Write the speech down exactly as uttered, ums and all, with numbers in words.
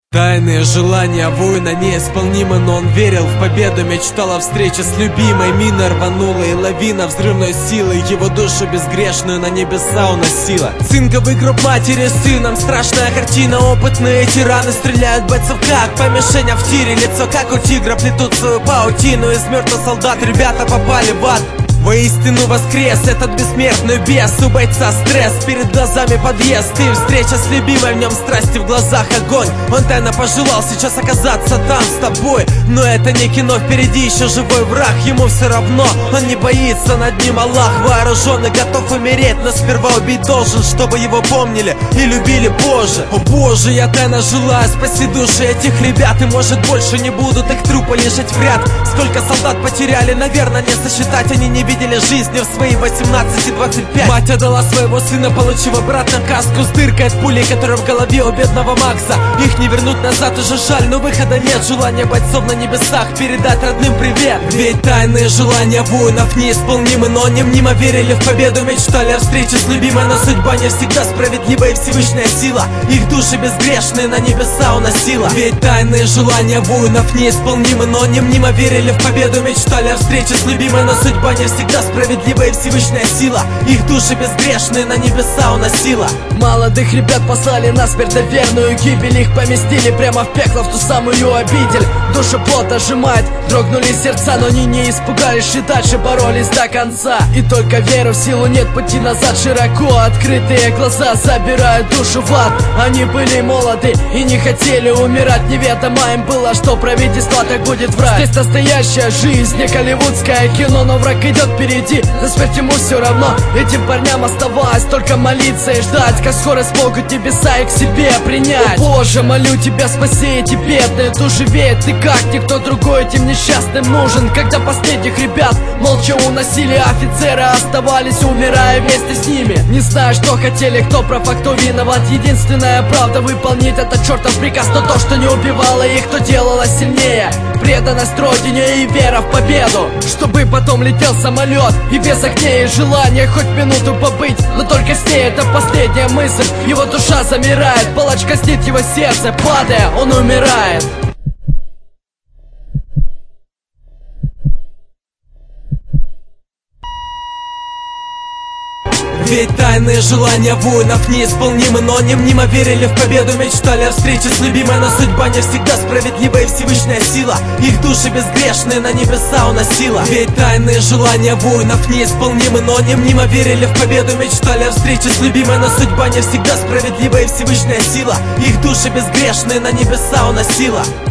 Тайные желания воина неисполнимы, но он верил в победу, мечтал о встрече с любимой. Мина рванула и лавина взрывной силы его душу безгрешную на небеса уносила. Цинковый гроб матери с сыном, страшная картина. Опытные тираны стреляют бойцов как по мишеням в тире. Лицо как у тигра, плетут свою паутину. Из мертвых солдат ребята попали в ад. Воистину воскрес этот бессмертный бес. У бойца стресс, перед глазами подъезд и встреча с любимой, в нем страсти, в глазах огонь. Он тайно пожелал сейчас оказаться там с тобой. Но это не кино, впереди еще живой враг. Ему все равно, он не боится, над ним Аллах вооруженный, готов умереть, но сперва убить должен, чтобы его помнили и любили позже. О боже, я тайно желаю, спаси души этих ребят. И может больше не будут их трупы лежать в ряд. Сколько солдат потеряли, наверное, не сосчитать. Они не видели жизни в свои восемнадцать и двадцать пять. Мать отдала своего сына, получив обратно каску с дыркой от пули, которая в голове у бедного Макса. Их не вернуть назад уже жаль, но выхода нет. Желание бойцов на небесах передать родным привет. Ведь тайные желания воинов неисполнимы, но они мнимо верили в победу, мечтали о встрече с любимой. Но судьба не всегда справедлива, и Всевышняя сила их души безгрешные на небеса уносила. Ведь тайные желания воинов неисполнимы, но они мнимо верили в победу, мечтали о встрече с любимой. Но судьба не всегда справедливая и Всевышняя сила их души безгрешные на небеса уносила. Молодых ребят послали на смерть, на верную гибель. Их поместили прямо в пекло, в ту самую обитель. Душу плотно сжимает, дрогнули сердца, но они не испугались и дальше боролись до конца. И только веру в силу, нет пути назад. Широко открытые глаза забирают душу в ад. Они были молоды и не хотели умирать. Неведомо им было, что правительство так будет врать. Здесь настоящая жизнь, не голливудское кино, но враг идет впереди, на смерть ему все равно. Этим парням оставалось только молиться и ждать, как скоро смогут небеса их к себе принять. О Боже, молю тебя, спаси эти бедные души, ведь ты как никто другой этим несчастным нужен. Когда последних ребят молча уносили, офицеры оставались, умирая вместе с ними. Не знаю, что хотели, кто прав, а кто виноват. Единственная правда — выполнить этот чертов приказ. Но то, что не убивало их, то делало сильнее. Преданность родине и вера в победу, чтобы потом летел самолет и без огней и желания хоть минуту побыть. Но только с ней это последняя мысль. Его душа замирает, палач коснит его сердце, падая, он умирает. Ведь тайные желания воинов неисполнимы, но они мнимо верили в победу, мечтали о встрече с любимой. Но судьба не всегда справедлива, и Всевышняя сила их души безгрешные на небеса уносила. Ведь тайные желания воинов неисполнимы, но они мнимо верили в победу, мечтали о встрече с любимой. Но судьба не всегда справедлива, и Всевышняя сила их души безгрешные на небеса уносила.